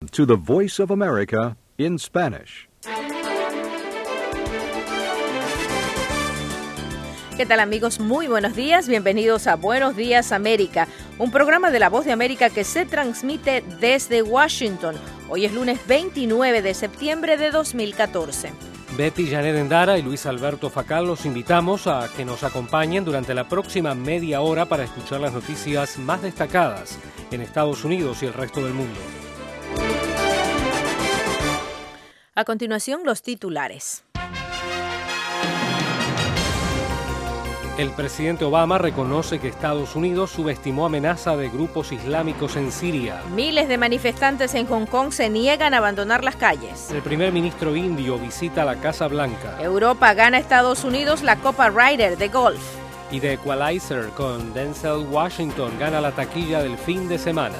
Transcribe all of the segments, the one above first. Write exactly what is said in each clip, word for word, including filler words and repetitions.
to the Voice of America in Spanish. ¿Qué tal, amigos? Muy buenos días. Bienvenidos a Buenos Días América, un programa de La Voz de América que se transmite desde Washington. Hoy es lunes veintinueve de septiembre de dos mil catorce. Betty Janet Endara y Luis Alberto Facal los invitamos a que nos acompañen durante la próxima media hora para escuchar las noticias más destacadas en Estados Unidos y el resto del mundo. A continuación, los titulares. El presidente Obama reconoce que Estados Unidos subestimó amenaza de grupos islámicos en Siria. Miles de manifestantes en Hong Kong se niegan a abandonar las calles. El primer ministro indio visita la Casa Blanca. Europa gana a Estados Unidos la Copa Ryder de golf. Y The Equalizer con Denzel Washington gana la taquilla del fin de semana.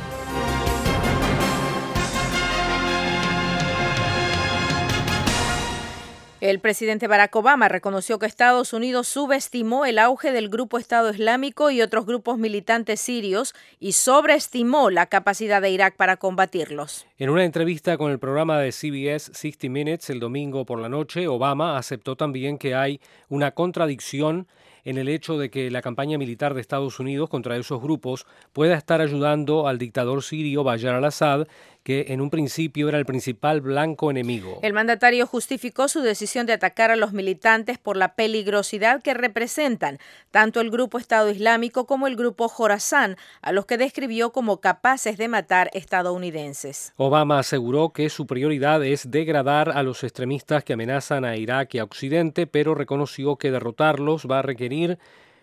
El presidente Barack Obama reconoció que Estados Unidos subestimó el auge del grupo Estado Islámico y otros grupos militantes sirios y sobreestimó la capacidad de Irak para combatirlos. En una entrevista con el programa de C B S sesenta Minutes el domingo por la noche, Obama aceptó también que hay una contradicción en el hecho de que la campaña militar de Estados Unidos contra esos grupos pueda estar ayudando al dictador sirio Bashar al-Assad, que en un principio era el principal blanco enemigo. El mandatario justificó su decisión de atacar a los militantes por la peligrosidad que representan tanto el grupo Estado Islámico como el grupo Jorazán, a los que describió como capaces de matar estadounidenses. Obama aseguró que su prioridad es degradar a los extremistas que amenazan a Irak y a Occidente, pero reconoció que derrotarlos va a requerir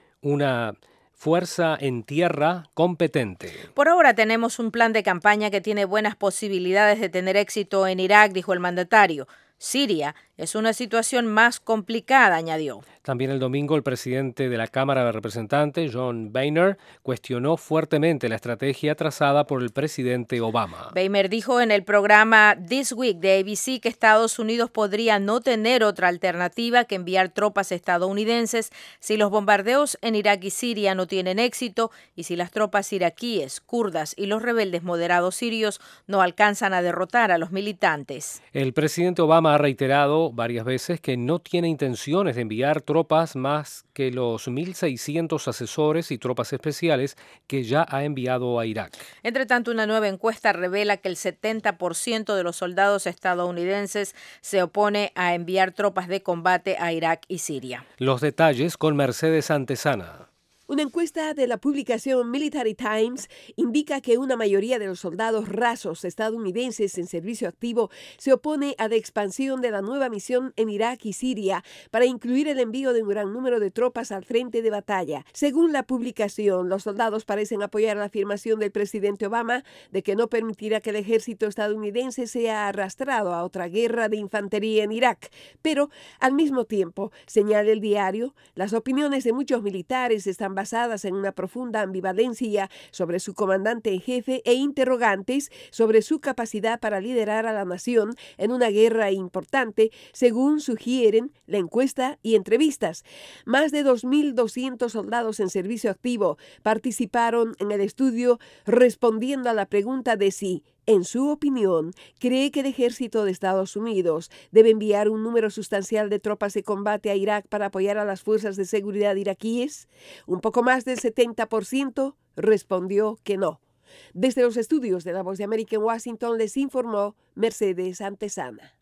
una fuerza en tierra competente. Por ahora tenemos un plan de campaña que tiene buenas posibilidades de tener éxito en Irak, dijo el mandatario. Siria es una situación más complicada, añadió. También el domingo el presidente de la Cámara de Representantes, John Boehner, cuestionó fuertemente la estrategia trazada por el presidente Obama. Boehner dijo en el programa This Week de A B C que Estados Unidos podría no tener otra alternativa que enviar tropas estadounidenses si los bombardeos en Irak y Siria no tienen éxito y si las tropas iraquíes, kurdas y los rebeldes moderados sirios no alcanzan a derrotar a los militantes. El presidente Obama ha reiterado varias veces que no tiene intenciones de enviar tropas más que los mil seiscientos asesores y tropas especiales que ya ha enviado a Irak. Entre tanto, una nueva encuesta revela que el setenta por ciento de los soldados estadounidenses se opone a enviar tropas de combate a Irak y Siria. Los detalles con Mercedes Antesana. Una encuesta de la publicación Military Times indica que una mayoría de los soldados rasos estadounidenses en servicio activo se opone a la expansión de la nueva misión en Irak y Siria para incluir el envío de un gran número de tropas al frente de batalla. Según la publicación, los soldados parecen apoyar la afirmación del presidente Obama de que no permitirá que el ejército estadounidense sea arrastrado a otra guerra de infantería en Irak. Pero, al mismo tiempo, señala el diario, las opiniones de muchos militares están basadas en una profunda ambivalencia sobre su comandante en jefe e interrogantes sobre su capacidad para liderar a la nación en una guerra importante, según sugieren la encuesta y entrevistas. Más de dos mil doscientos soldados en servicio activo participaron en el estudio respondiendo a la pregunta de si, en su opinión, cree que el ejército de Estados Unidos debe enviar un número sustancial de tropas de combate a Irak para apoyar a las fuerzas de seguridad iraquíes. Un poco más del setenta por ciento respondió que no. Desde los estudios de La Voz de América en Washington les informó Mercedes Antesana.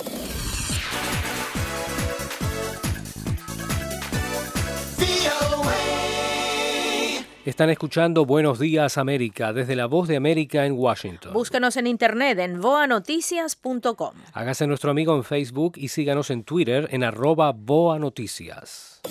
Están escuchando Buenos Días América desde La Voz de América en Washington. Búscanos en internet en voa noticias punto com. Hágase nuestro amigo en Facebook y síganos en Twitter en arroba Boa Noticias.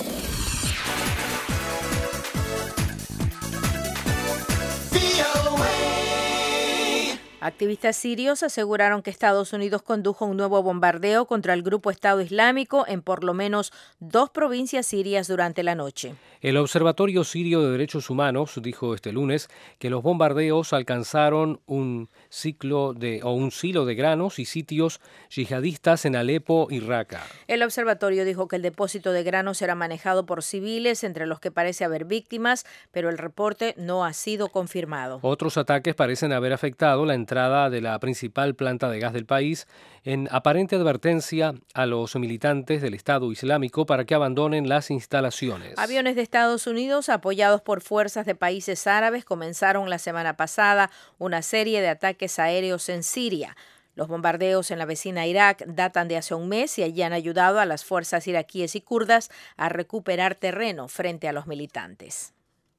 Activistas sirios aseguraron que Estados Unidos condujo un nuevo bombardeo contra el grupo Estado Islámico en por lo menos dos provincias sirias durante la noche. El Observatorio Sirio de Derechos Humanos dijo este lunes que los bombardeos alcanzaron un ciclo de o un silo de granos y sitios yihadistas en Alepo y Raqqa. El observatorio dijo que el depósito de granos era manejado por civiles, entre los que parece haber víctimas, pero el reporte no ha sido confirmado. Otros ataques parecen haber afectado la entrada entrada de la principal planta de gas del país, en aparente advertencia a los militantes del Estado Islámico para que abandonen las instalaciones. Aviones de Estados Unidos, apoyados por fuerzas de países árabes, comenzaron la semana pasada una serie de ataques aéreos en Siria. Los bombardeos en la vecina Irak datan de hace un mes y allí han ayudado a las fuerzas iraquíes y kurdas a recuperar terreno frente a los militantes.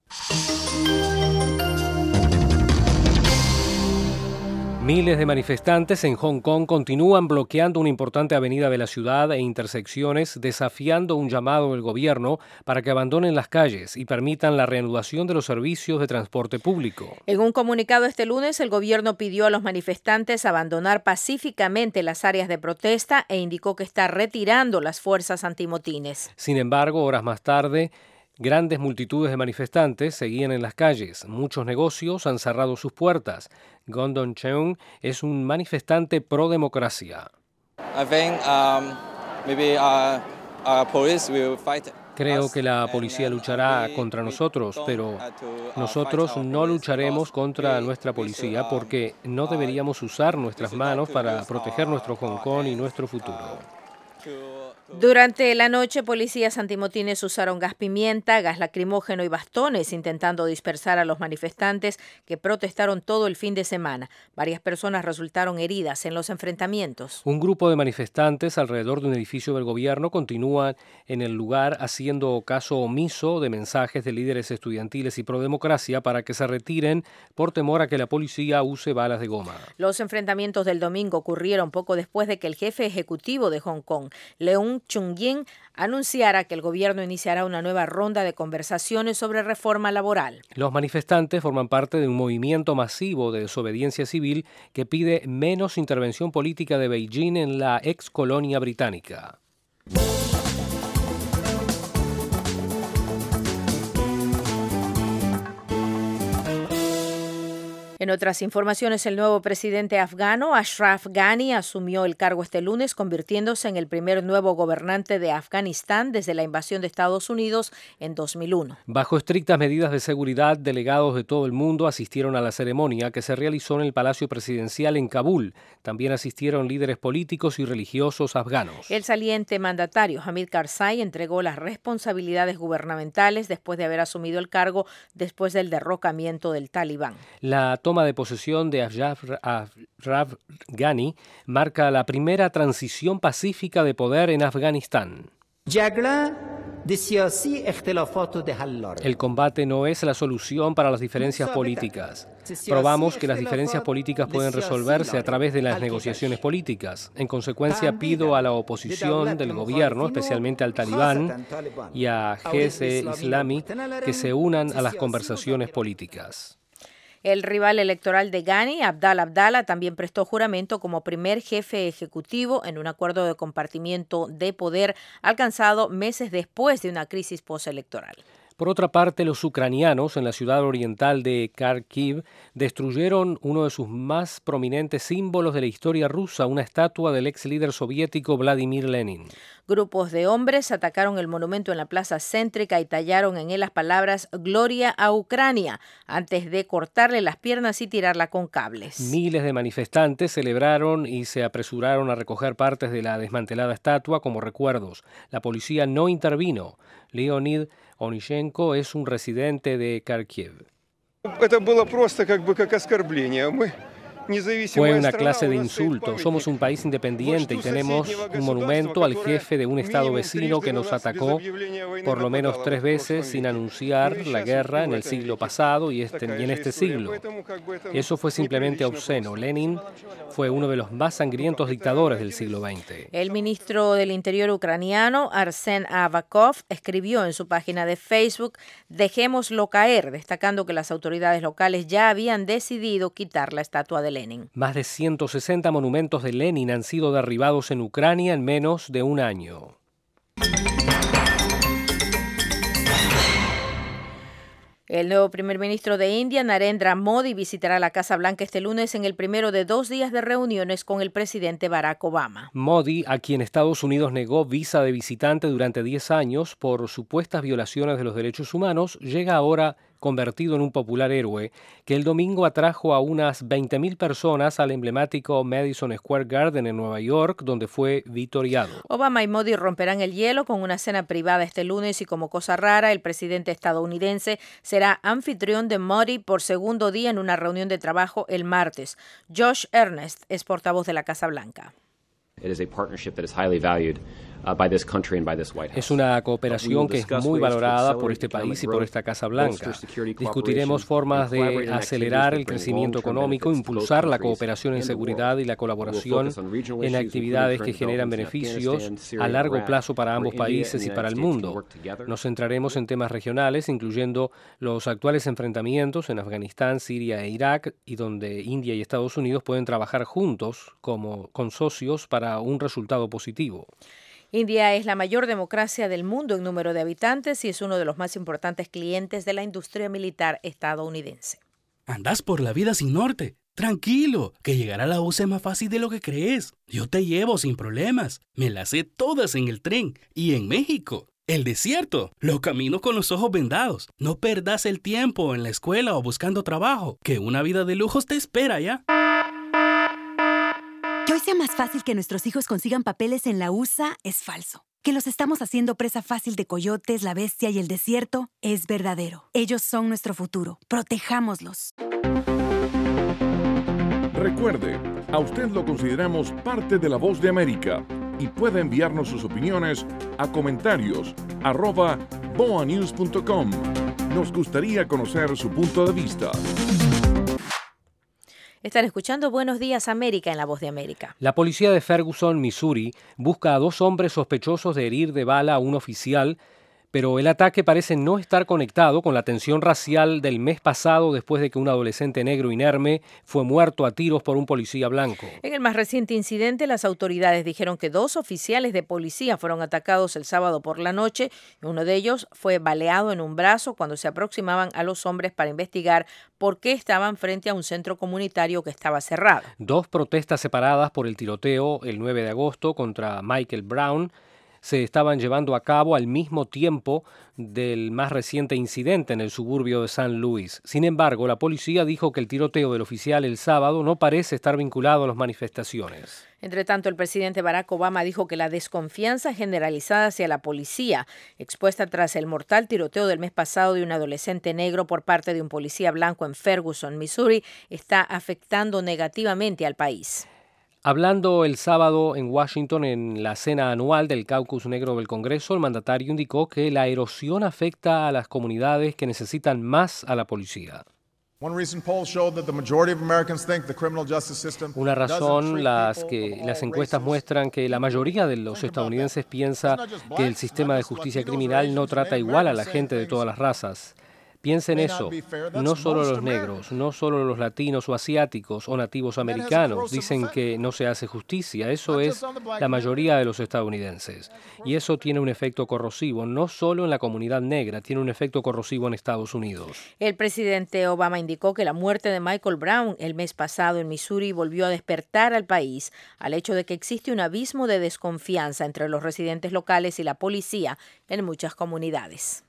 Miles de manifestantes en Hong Kong continúan bloqueando una importante avenida de la ciudad e intersecciones, desafiando un llamado del gobierno para que abandonen las calles y permitan la reanudación de los servicios de transporte público. En un comunicado este lunes, el gobierno pidió a los manifestantes abandonar pacíficamente las áreas de protesta e indicó que está retirando las fuerzas antimotines. Sin embargo, horas más tarde, grandes multitudes de manifestantes seguían en las calles. Muchos negocios han cerrado sus puertas. Gondon Cheung es un manifestante pro democracia. Creo que la policía luchará contra nosotros, pero nosotros no lucharemos contra nuestra policía porque no deberíamos usar nuestras manos para proteger nuestro Hong Kong y nuestro futuro. Durante la noche, policías antimotines usaron gas pimienta, gas lacrimógeno y bastones intentando dispersar a los manifestantes que protestaron todo el fin de semana. Varias personas resultaron heridas en los enfrentamientos. Un grupo de manifestantes alrededor de un edificio del gobierno continúan en el lugar haciendo caso omiso de mensajes de líderes estudiantiles y pro-democracia para que se retiren por temor a que la policía use balas de goma. Los enfrentamientos del domingo ocurrieron poco después de que el jefe ejecutivo de Hong Kong, Leung Chun-ying, anunciara que el gobierno iniciará una nueva ronda de conversaciones sobre reforma laboral. Los manifestantes forman parte de un movimiento masivo de desobediencia civil que pide menos intervención política de Beijing en la ex colonia británica. En otras informaciones, el nuevo presidente afgano, Ashraf Ghani, asumió el cargo este lunes, convirtiéndose en el primer nuevo gobernante de Afganistán desde la invasión de Estados Unidos en dos mil uno. Bajo estrictas medidas de seguridad, delegados de todo el mundo asistieron a la ceremonia que se realizó en el Palacio Presidencial en Kabul. También asistieron líderes políticos y religiosos afganos. El saliente mandatario Hamid Karzai entregó las responsabilidades gubernamentales después de haber asumido el cargo después del derrocamiento del Talibán. La toma de posesión de Ashraf Ghani marca la primera transición pacífica de poder en Afganistán. El combate no es la solución para las diferencias políticas. Probamos que las diferencias políticas pueden resolverse a través de las negociaciones políticas. En consecuencia, pido a la oposición del gobierno, especialmente al Talibán y a Jaish Islami, que se unan a las conversaciones políticas. El rival electoral de Ghani, Abdallah Abdallah, también prestó juramento como primer jefe ejecutivo en un acuerdo de compartimiento de poder alcanzado meses después de una crisis postelectoral. Por otra parte, los ucranianos en la ciudad oriental de Kharkiv destruyeron uno de sus más prominentes símbolos de la historia rusa, una estatua del ex líder soviético Vladimir Lenin. Grupos de hombres atacaron el monumento en la plaza céntrica y tallaron en él las palabras «Gloria a Ucrania», antes de cortarle las piernas y tirarla con cables. Miles de manifestantes celebraron y se apresuraron a recoger partes de la desmantelada estatua como recuerdos. La policía no intervino. Leonid Onishenko es un residente de Kharkiv. Fue una clase de insulto. Somos un país independiente y tenemos un monumento al jefe de un estado vecino que nos atacó por lo menos tres veces sin anunciar la guerra en el siglo pasado y, este, y en este siglo. Eso fue simplemente obsceno. Lenin fue uno de los más sangrientos dictadores del siglo veinte. El ministro del Interior ucraniano, Arsen Avakov, escribió en su página de Facebook: «Dejémoslo caer», destacando que las autoridades locales ya habían decidido quitar la estatua de Lenin. Más de ciento sesenta monumentos de Lenin han sido derribados en Ucrania en menos de un año. El nuevo primer ministro de India, Narendra Modi, visitará la Casa Blanca este lunes en el primero de dos días de reuniones con el presidente Barack Obama. Modi, a quien Estados Unidos negó visa de visitante durante diez años por supuestas violaciones de los derechos humanos, llega ahora convertido en un popular héroe, que el domingo atrajo a unas veinte mil personas al emblemático Madison Square Garden en Nueva York, donde fue vitoreado. Obama y Modi romperán el hielo con una cena privada este lunes y, como cosa rara, el presidente estadounidense será anfitrión de Modi por segundo día en una reunión de trabajo el martes. Josh Earnest es portavoz de la Casa Blanca. Es una cooperación que es muy valorada por este país y por esta Casa Blanca. Discutiremos formas de acelerar el crecimiento económico, impulsar la cooperación en seguridad y la colaboración en actividades que generan beneficios a largo plazo para ambos países y para el mundo. Nos centraremos en temas regionales, incluyendo los actuales enfrentamientos en Afganistán, Siria e Irak, y donde India y Estados Unidos pueden trabajar juntos como con socios para un resultado positivo. India es la mayor democracia del mundo en número de habitantes y es uno de los más importantes clientes de la industria militar estadounidense. Andas por la vida sin norte. Tranquilo, que llegar a la U C es más fácil de lo que crees. Yo te llevo sin problemas. Me las sé todas en el tren y en México. El desierto, los caminos con los ojos vendados. No perdas el tiempo en la escuela o buscando trabajo, que una vida de lujos te espera ya. Que hoy sea más fácil que nuestros hijos consigan papeles en la U S A es falso. Que los estamos haciendo presa fácil de coyotes, la bestia y el desierto es verdadero. Ellos son nuestro futuro. Protejámoslos. Recuerde, a usted lo consideramos parte de La Voz de América y puede enviarnos sus opiniones a comentarios arroba boanews punto com. Nos gustaría conocer su punto de vista. Están escuchando Buenos Días América en La Voz de América. La policía de Ferguson, Missouri, busca a dos hombres sospechosos de herir de bala a un oficial, pero el ataque parece no estar conectado con la tensión racial del mes pasado después de que un adolescente negro inerme fue muerto a tiros por un policía blanco. En el más reciente incidente, las autoridades dijeron que dos oficiales de policía fueron atacados el sábado por la noche y uno de ellos fue baleado en un brazo cuando se aproximaban a los hombres para investigar por qué estaban frente a un centro comunitario que estaba cerrado. Dos protestas separadas por el tiroteo el nueve de agosto contra Michael Brown se estaban llevando a cabo al mismo tiempo del más reciente incidente en el suburbio de San Luis. Sin embargo, la policía dijo que el tiroteo del oficial el sábado no parece estar vinculado a las manifestaciones. Entre tanto, el presidente Barack Obama dijo que la desconfianza generalizada hacia la policía, expuesta tras el mortal tiroteo del mes pasado de un adolescente negro por parte de un policía blanco en Ferguson, Missouri, está afectando negativamente al país. Hablando el sábado en Washington en la cena anual del Caucus Negro del Congreso, el mandatario indicó que la erosión afecta a las comunidades que necesitan más a la policía. Una razón, las que las encuestas muestran que la mayoría de los estadounidenses piensa que el sistema de justicia criminal no trata igual a la gente de todas las razas. Piensen eso, no solo los negros, no solo los latinos o asiáticos o nativos americanos dicen que no se hace justicia, eso es la mayoría de los estadounidenses. Y eso tiene un efecto corrosivo, no solo en la comunidad negra, tiene un efecto corrosivo en Estados Unidos. El presidente Obama indicó que la muerte de Michael Brown el mes pasado en Missouri volvió a despertar al país al hecho de que existe un abismo de desconfianza entre los residentes locales y la policía en muchas comunidades.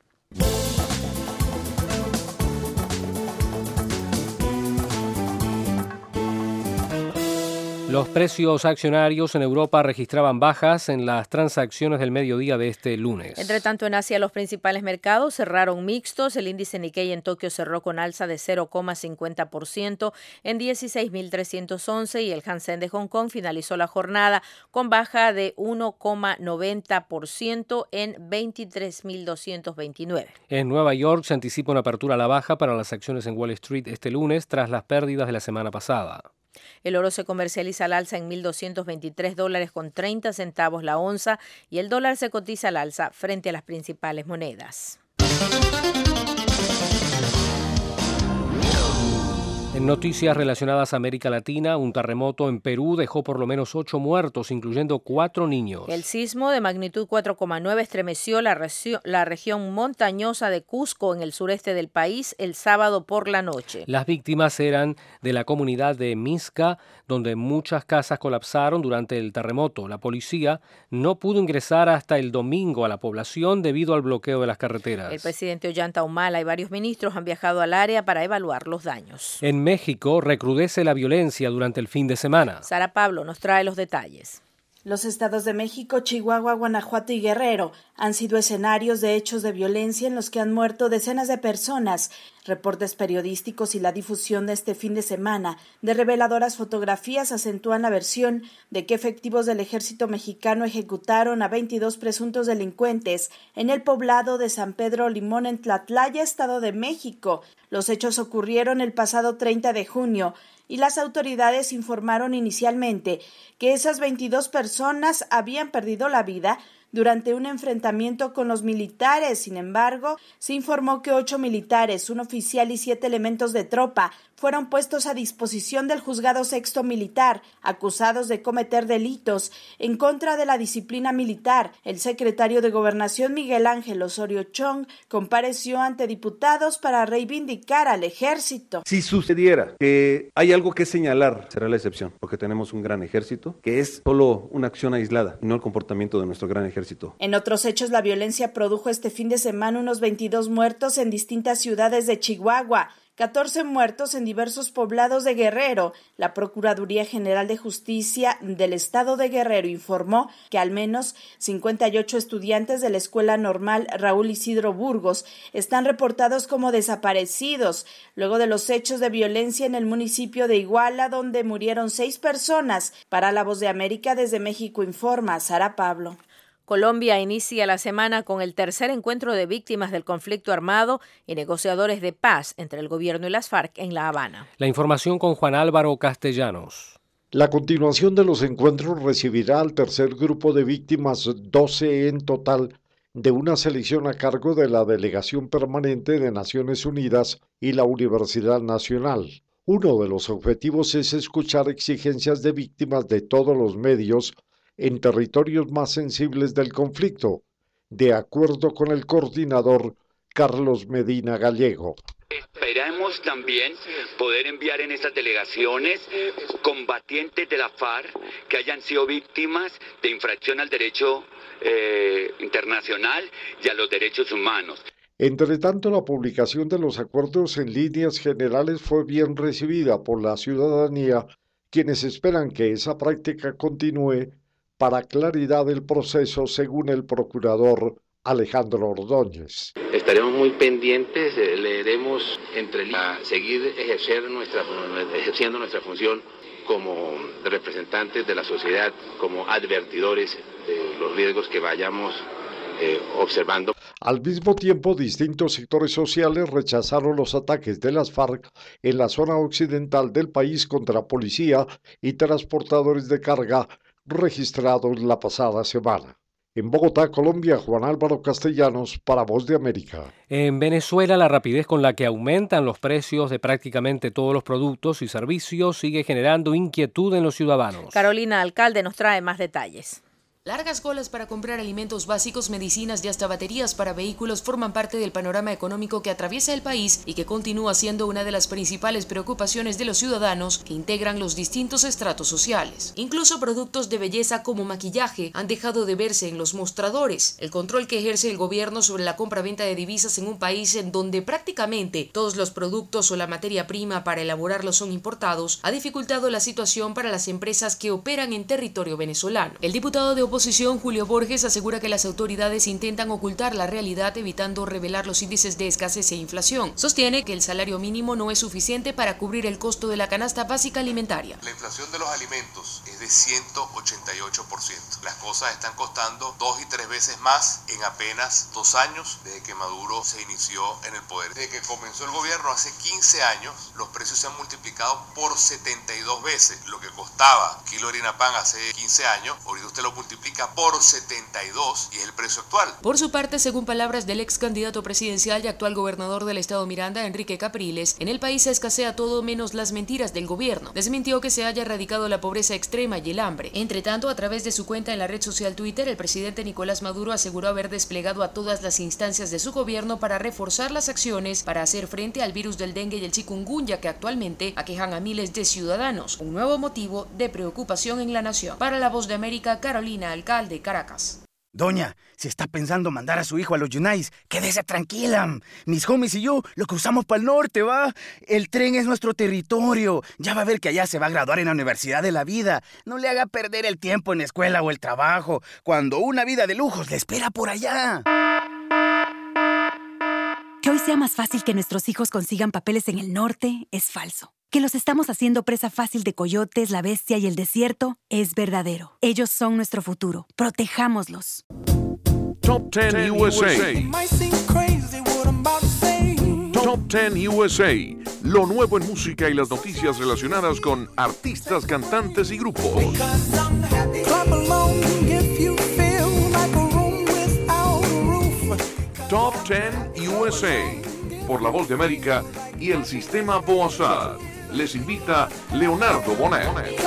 Los precios accionarios en Europa registraban bajas en las transacciones del mediodía de este lunes. Entre tanto, en Asia los principales mercados cerraron mixtos. El índice Nikkei en Tokio cerró con alza de cero coma cincuenta por ciento en dieciséis mil trescientos once y el Hang Seng de Hong Kong finalizó la jornada con baja de uno coma noventa por ciento en veintitrés mil doscientos veintinueve. En Nueva York se anticipa una apertura a la baja para las acciones en Wall Street este lunes tras las pérdidas de la semana pasada. El oro se comercializa al alza en mil doscientos veintitrés dólares con treinta centavos la onza y el dólar se cotiza al alza frente a las principales monedas. En noticias relacionadas a América Latina, un terremoto en Perú dejó por lo menos ocho muertos, incluyendo cuatro niños. El sismo de magnitud cuatro coma nueve estremeció la, región, la región montañosa de Cusco en el sureste del país el sábado por la noche. Las víctimas eran de la comunidad de Misca, donde muchas casas colapsaron durante el terremoto. La policía no pudo ingresar hasta el domingo a la población debido al bloqueo de las carreteras. El presidente Ollanta Humala y varios ministros han viajado al área para evaluar los daños. En México recrudece la violencia durante el fin de semana. Sara Pablo nos trae los detalles. Los estados de México, Chihuahua, Guanajuato y Guerrero han sido escenarios de hechos de violencia en los que han muerto decenas de personas. Reportes periodísticos y la difusión de este fin de semana de reveladoras fotografías acentúan la versión de que efectivos del ejército mexicano ejecutaron a veintidós presuntos delincuentes en el poblado de San Pedro Limón en Tlatlaya, Estado de México. Los hechos ocurrieron el pasado treinta de junio y las autoridades informaron inicialmente que esas veintidós personas habían perdido la vida durante un enfrentamiento con los militares. Sin embargo, se informó que ocho militares, un oficial y siete elementos de tropa fueron puestos a disposición del juzgado sexto militar, acusados de cometer delitos en contra de la disciplina militar. El secretario de Gobernación, Miguel Ángel Osorio Chong, compareció ante diputados para reivindicar al ejército. Si sucediera que hay algo que señalar, será la excepción, porque tenemos un gran ejército, que es solo una acción aislada, no el comportamiento de nuestro gran ejército. En otros hechos, la violencia produjo este fin de semana unos veintidós muertos en distintas ciudades de Chihuahua, catorce muertos en diversos poblados de Guerrero. La Procuraduría General de Justicia del Estado de Guerrero informó que al menos cincuenta y ocho estudiantes de la Escuela Normal Raúl Isidro Burgos están reportados como desaparecidos, luego de los hechos de violencia en el municipio de Iguala, donde murieron seis personas. Para La Voz de América, desde México informa Sara Pablo. Colombia inicia la semana con el tercer encuentro de víctimas del conflicto armado y negociadores de paz entre el gobierno y las FARC en La Habana. La información con Juan Álvaro Castellanos. La continuación de los encuentros recibirá al tercer grupo de víctimas, doce en total, de una selección a cargo de la Delegación Permanente de Naciones Unidas y la Universidad Nacional. Uno de los objetivos es escuchar exigencias de víctimas de todos los medios en territorios más sensibles del conflicto, de acuerdo con el coordinador Carlos Medina Gallego. Esperamos también poder enviar en estas delegaciones combatientes de la FARC que hayan sido víctimas de infracción al derecho eh, internacional y a los derechos humanos. Entre tanto, la publicación de los acuerdos en líneas generales fue bien recibida por la ciudadanía, quienes esperan que esa práctica continúe para claridad del proceso, según el procurador Alejandro Ordóñez. Estaremos muy pendientes, eh, leeremos entre líneas, a seguir ejercer nuestra, ejerciendo nuestra función como representantes de la sociedad, como advertidores de los riesgos que vayamos eh, observando. Al mismo tiempo, distintos sectores sociales rechazaron los ataques de las FARC en la zona occidental del país contra policía y transportadores de carga registrados la pasada semana. En Bogotá, Colombia, Juan Álvaro Castellanos para Voz de América. En Venezuela, la rapidez con la que aumentan los precios de prácticamente todos los productos y servicios sigue generando inquietud en los ciudadanos. Carolina Alcalde nos trae más detalles. Largas colas para comprar alimentos básicos, medicinas y hasta baterías para vehículos forman parte del panorama económico que atraviesa el país y que continúa siendo una de las principales preocupaciones de los ciudadanos que integran los distintos estratos sociales. Incluso productos de belleza como maquillaje han dejado de verse en los mostradores. El control que ejerce el gobierno sobre la compra-venta de divisas en un país en donde prácticamente todos los productos o la materia prima para elaborarlos son importados ha dificultado la situación para las empresas que operan en territorio venezolano. El diputado de oposición Julio Borges asegura que las autoridades intentan ocultar la realidad evitando revelar los índices de escasez e inflación. Sostiene que el salario mínimo no es suficiente para cubrir el costo de la canasta básica alimentaria. La inflación de los alimentos es de ciento ochenta y ocho por ciento. Las cosas están costando dos y tres veces más en apenas dos años desde que Maduro se inició en el poder. Desde que comenzó el gobierno hace quince años, los precios se han multiplicado por setenta y dos veces. Lo que costaba kilo de harina pan hace quince años, ahorita usted lo multiplica multiplica por setenta y dos y es el precio actual. Por su parte, según palabras del ex candidato presidencial y actual gobernador del estado Miranda, Enrique Capriles, en el país se escasea todo menos las mentiras del gobierno. Desmintió que se haya erradicado la pobreza extrema y el hambre. Entre tanto, a través de su cuenta en la red social Twitter, el presidente Nicolás Maduro aseguró haber desplegado a todas las instancias de su gobierno para reforzar las acciones para hacer frente al virus del dengue y el chikungunya que actualmente aquejan a miles de ciudadanos. Un nuevo motivo de preocupación en la nación. Para La Voz de América, Carolina Alcalde, Caracas. Doña, si está pensando mandar a su hijo a los Yunais, quédese tranquila. Mis homies y yo lo cruzamos para el norte, ¿va? El tren es nuestro territorio. Ya va a ver que allá se va a graduar en la Universidad de la Vida. No le haga perder el tiempo en la escuela o el trabajo, cuando una vida de lujos le espera por allá. Que hoy sea más fácil que nuestros hijos consigan papeles en el norte es falso. Que los estamos haciendo presa fácil de coyotes, la bestia y el desierto es verdadero. Ellos son nuestro futuro. Protejámoslos. Top ten U S A. Top ten U S A. Lo nuevo en música y las noticias relacionadas con artistas, cantantes y grupos. Top ten U S A. Por La Voz de América y el sistema Boazad. Les invita Leonardo Bonet.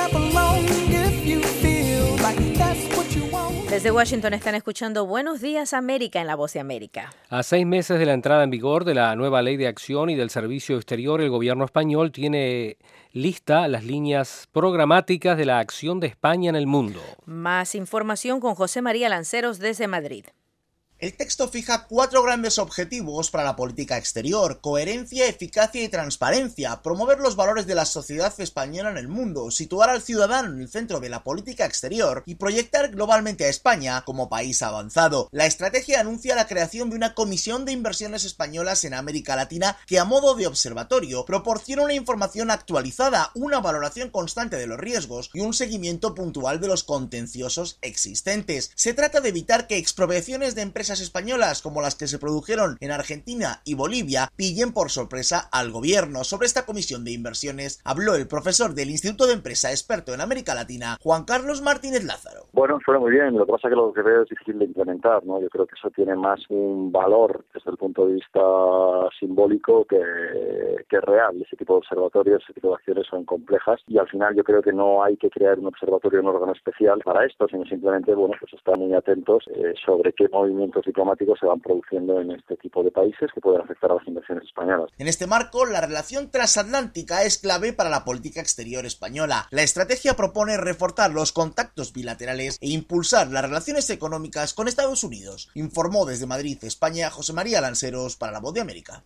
Desde Washington están escuchando Buenos Días América en La Voz de América. A seis meses de la entrada en vigor de la nueva Ley de Acción y del Servicio Exterior, el gobierno español tiene lista las líneas programáticas de la acción de España en el mundo. Más información con José María Lanceros desde Madrid. El texto fija cuatro grandes objetivos para la política exterior: coherencia, eficacia y transparencia, promover los valores de la sociedad española en el mundo, situar al ciudadano en el centro de la política exterior y proyectar globalmente a España como país avanzado. La estrategia anuncia la creación de una comisión de inversiones españolas en América Latina que, a modo de observatorio, proporciona una información actualizada, una valoración constante de los riesgos y un seguimiento puntual de los contenciosos existentes. Se trata de evitar que expropiaciones de empresas españolas como las que se produjeron en Argentina y Bolivia pillen por sorpresa al gobierno. Sobre esta comisión de inversiones habló el profesor del Instituto de Empresa experto en América Latina, Juan Carlos Martínez Lázaro. Bueno, suena muy bien, lo que pasa es que lo que veo es difícil de implementar, ¿no? Yo creo que eso tiene más un valor desde el punto de vista simbólico que, que real. Ese tipo de observatorios, ese tipo de acciones son complejas y al final yo creo que no hay que crear un observatorio, un órgano especial para esto, sino simplemente, bueno, pues estar muy atentos eh, sobre qué movimientos diplomáticos se van produciendo en este tipo de países que pueden afectar a las inversiones españolas. En este marco, la relación transatlántica es clave para la política exterior española. La estrategia propone reforzar los contactos bilaterales e impulsar las relaciones económicas con Estados Unidos. Informó desde Madrid, España, José María Lanceros para La Voz de América.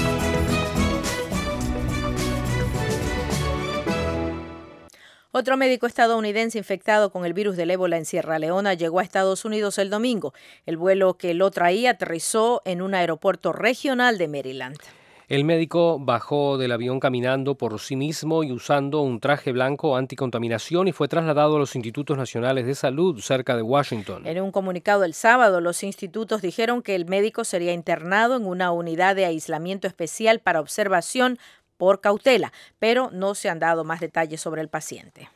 Otro médico estadounidense infectado con el virus del ébola en Sierra Leona llegó a Estados Unidos el domingo. El vuelo que lo traía aterrizó en un aeropuerto regional de Maryland. El médico bajó del avión caminando por sí mismo y usando un traje blanco anticontaminación y fue trasladado a los Institutos Nacionales de Salud cerca de Washington. En un comunicado el sábado, los institutos dijeron que el médico sería internado en una unidad de aislamiento especial para observación por cautela, pero no se han dado más detalles sobre el paciente.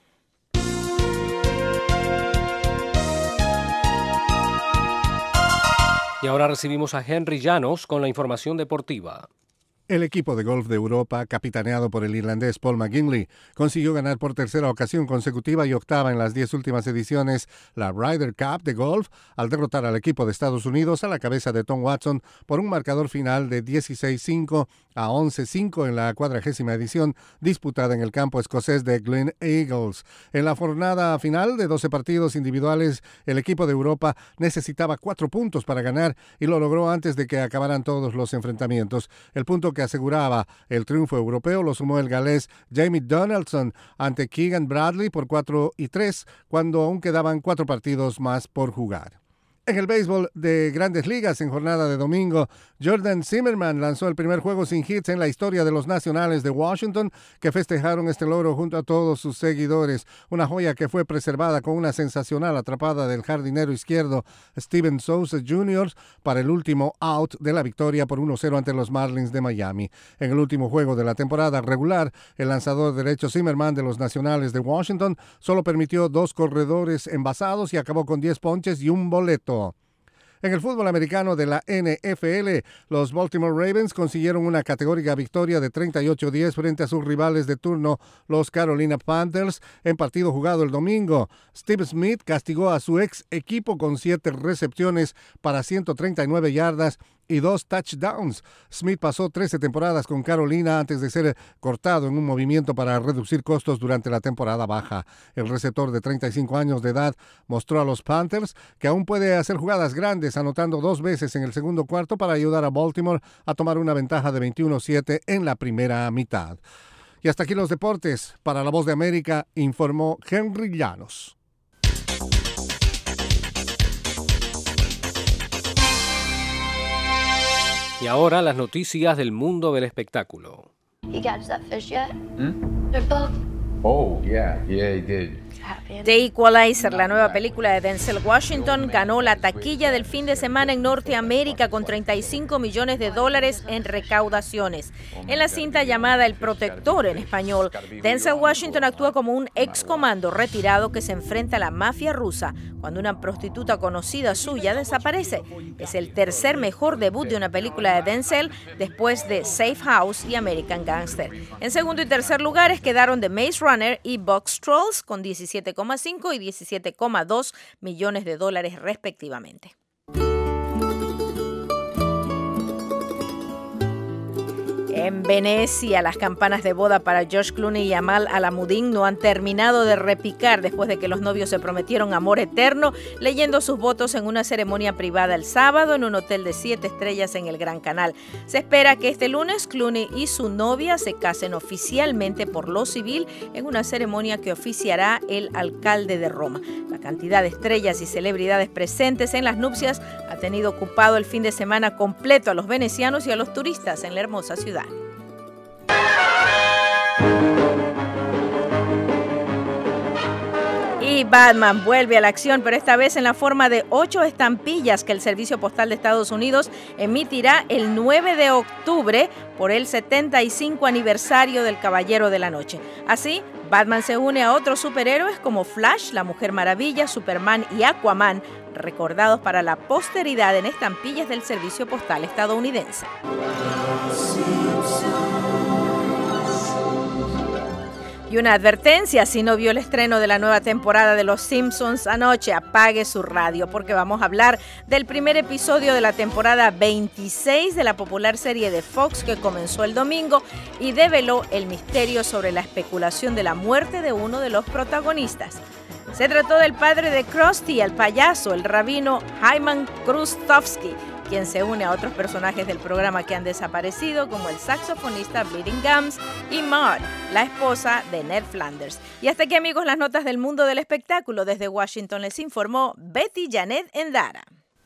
Y ahora recibimos a Henry Llanos con la información deportiva. El equipo de golf de Europa, capitaneado por el irlandés Paul McGinley, consiguió ganar por tercera ocasión consecutiva y octava en las diez últimas ediciones la Ryder Cup de golf al derrotar al equipo de Estados Unidos a la cabeza de Tom Watson por un marcador final de dieciséis cinco a once cinco en la cuadragésima edición disputada en el campo escocés de Glen Eagles. En la jornada final de doce partidos individuales, el equipo de Europa necesitaba cuatro puntos para ganar y lo logró antes de que acabaran todos los enfrentamientos. El punto que aseguraba el triunfo europeo lo sumó el galés Jamie Donaldson ante Keegan Bradley por cuatro y tres, cuando aún quedaban cuatro partidos más por jugar. En el béisbol de Grandes Ligas, en jornada de domingo, Jordan Zimmermann lanzó el primer juego sin hits en la historia de los Nacionales de Washington, que festejaron este logro junto a todos sus seguidores. Una joya que fue preservada con una sensacional atrapada del jardinero izquierdo Steven Souza junior para el último out de la victoria por uno cero ante los Marlins de Miami. En el último juego de la temporada regular, el lanzador derecho Zimmermann de los Nacionales de Washington solo permitió dos corredores envasados y acabó con diez ponches y un boleto. En el fútbol americano de la N F L, los Baltimore Ravens consiguieron una categórica victoria de treinta y ocho a diez frente a sus rivales de turno, los Carolina Panthers, en partido jugado el domingo. Steve Smith castigó a su ex equipo con siete recepciones para ciento treinta y nueve yardas y dos touchdowns. Smith pasó trece temporadas con Carolina antes de ser cortado en un movimiento para reducir costos durante la temporada baja. El receptor de treinta y cinco años de edad mostró a los Panthers que aún puede hacer jugadas grandes, anotando dos veces en el segundo cuarto para ayudar a Baltimore a tomar una ventaja de veintiuno a siete en la primera mitad. Y hasta aquí los deportes. Para La Voz de América, informó Henry Llanos. Y ahora las noticias del mundo del espectáculo. He catch that fish yet? Hmm? They're both. Oh, yeah, yeah, he did. The Equalizer, la nueva película de Denzel Washington, ganó la taquilla del fin de semana en Norteamérica con treinta y cinco millones de dólares en recaudaciones. En la cinta llamada El Protector en español, Denzel Washington actúa como un ex comando retirado que se enfrenta a la mafia rusa cuando una prostituta conocida suya desaparece. Es el tercer mejor debut de una película de Denzel después de Safe House y American Gangster. En segundo y tercer lugares quedaron The Maze Runner y Box Trolls con diecisiete coma cinco y diecisiete coma dos millones de dólares respectivamente. En Venecia, las campanas de boda para George Clooney y Amal Alamuddin no han terminado de repicar después de que los novios se prometieron amor eterno, leyendo sus votos en una ceremonia privada el sábado en un hotel de siete estrellas en el Gran Canal. Se espera que este lunes Clooney y su novia se casen oficialmente por lo civil en una ceremonia que oficiará el alcalde de Roma. La cantidad de estrellas y celebridades presentes en las nupcias ha tenido ocupado el fin de semana completo a los venecianos y a los turistas en la hermosa ciudad. Y Batman vuelve a la acción, pero esta vez en la forma de ocho estampillas que el Servicio Postal de Estados Unidos emitirá el nueve de octubre por el setenta y cinco aniversario del Caballero de la Noche. Así, Batman se une a otros superhéroes como Flash, la Mujer Maravilla, Superman y Aquaman, recordados para la posteridad en estampillas del Servicio Postal estadounidense. Y una advertencia, si no vio el estreno de la nueva temporada de Los Simpsons anoche, apague su radio porque vamos a hablar del primer episodio de la temporada veintiséis de la popular serie de Fox que comenzó el domingo y develó el misterio sobre la especulación de la muerte de uno de los protagonistas. Se trató del padre de Krusty, el payaso, el rabino Hyman Krustovsky, quien se une a otros personajes del programa que han desaparecido, como el saxofonista Bleeding Gums y Maud, la esposa de Ned Flanders. Y hasta aquí, amigos, las notas del mundo del espectáculo. Desde Washington les informó Betty Janet Endara.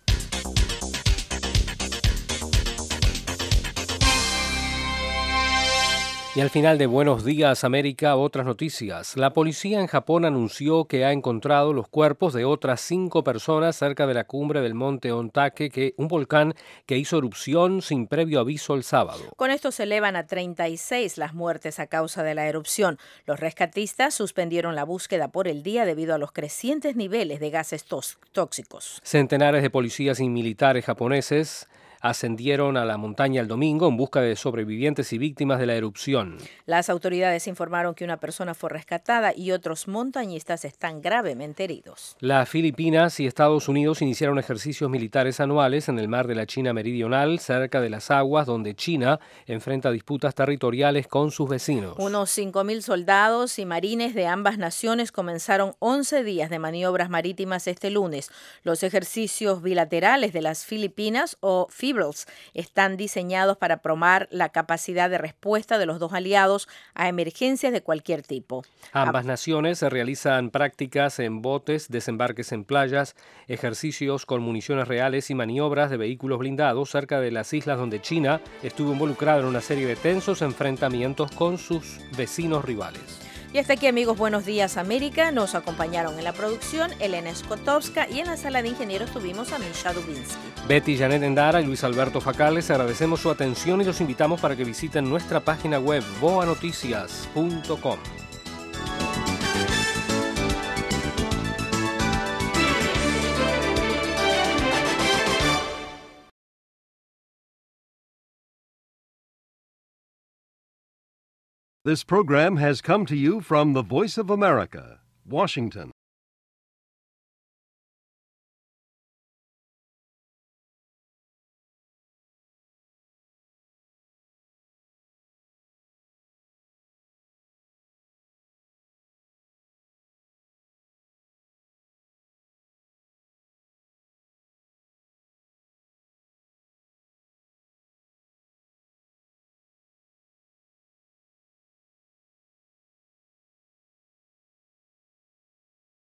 Y al final de Buenos Días América, otras noticias. La policía en Japón anunció que ha encontrado los cuerpos de otras cinco personas cerca de la cumbre del monte Ontake, que, un volcán que hizo erupción sin previo aviso el sábado. Con esto se elevan a treinta y seis las muertes a causa de la erupción. Los rescatistas suspendieron la búsqueda por el día debido a los crecientes niveles de gases tóxicos. Centenares de policías y militares japoneses ascendieron a la montaña el domingo en busca de sobrevivientes y víctimas de la erupción. Las autoridades informaron que una persona fue rescatada y otros montañistas están gravemente heridos. Las Filipinas y Estados Unidos iniciaron ejercicios militares anuales en el mar de la China Meridional, cerca de las aguas donde China enfrenta disputas territoriales con sus vecinos. Unos cinco mil soldados y marines de ambas naciones comenzaron once días de maniobras marítimas este lunes. Los ejercicios bilaterales de las Filipinas o F I Peebles están diseñados para probar la capacidad de respuesta de los dos aliados a emergencias de cualquier tipo. Ambas naciones se realizan prácticas en botes, desembarques en playas, ejercicios con municiones reales y maniobras de vehículos blindados cerca de las islas donde China estuvo involucrada en una serie de tensos enfrentamientos con sus vecinos rivales. Y hasta aquí, amigos, Buenos Días América. Nos acompañaron en la producción Elena Skotowska y en la sala de ingenieros tuvimos a Misha Dubinsky. Betty Janet Endara y Luis Alberto Facal, les agradecemos su atención y los invitamos para que visiten nuestra página web boa noticias punto com. This program has come to you from the Voice of America, Washington.